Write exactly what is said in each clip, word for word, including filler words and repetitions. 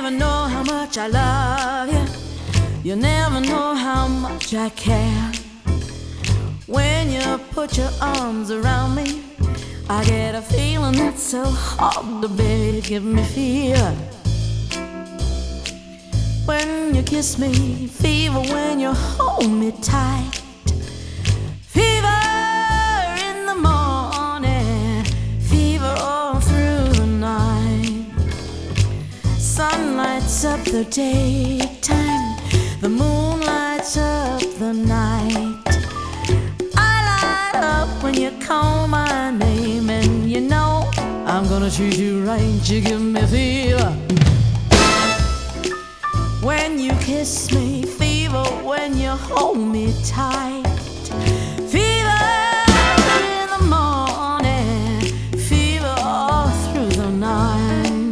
never know how much I love you. You never know how much I care. When you put your arms around me, I get a feeling that's so hard to bear. You give me fever when you kiss me, fever when you hold me tight, fever in the morning, fever all through the night. Sun lights up the daytime, the moon lights up the night. When you call my name, and you know I'm gonna treat you right. You give me fever when you kiss me, fever when you hold me tight, fever in the morning, fever all through the night.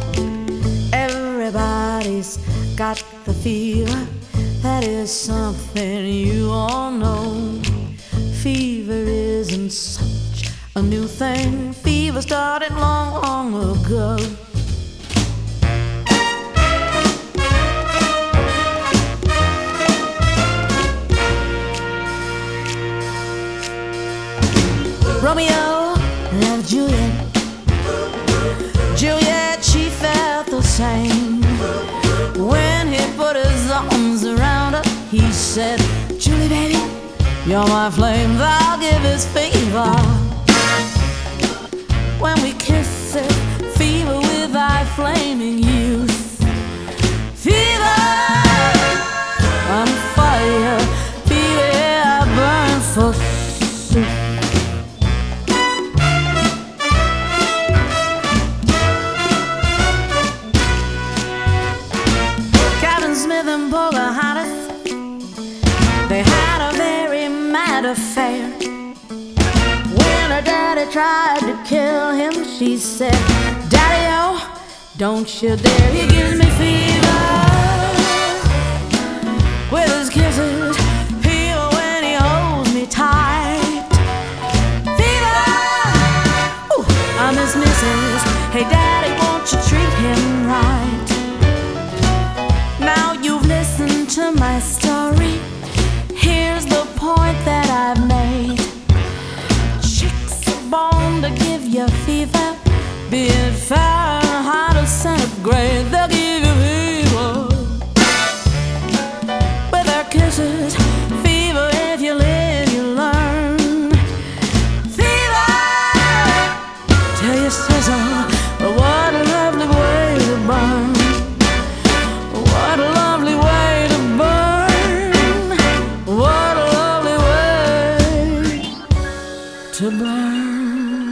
Everybody's got the fever, that is something you all know. Fever isn't such a new thing. Fever started long, long ago. Romeo loved Juliet. Juliet, she felt the same. When he put his arms around her, he said, Julie, baby, you're my flame, thou givest fever. When we kiss it, fever with thy flaming youth. Fever, I'm fire, fever, I burn forsooth. Captain Smith and Pocahontas, they had a very mad affair. When her daddy tried to kill him, she said, Daddy-o, don't you dare. He gives me fever with his kisses, fever when he holds me tight, fever, ooh, I miss Missus Hey, Daddy, won't you treat him right? Now you've listened to my story. Here's the point that I've made. Chicks are born to give you fever, be it Fahrenheit or centigrade. They'll give you fever with their kisses, fever if you live, you learn. Fever till you sizzle. What a lovely way to burn. What a lovely way to burn. What a lovely way to burn.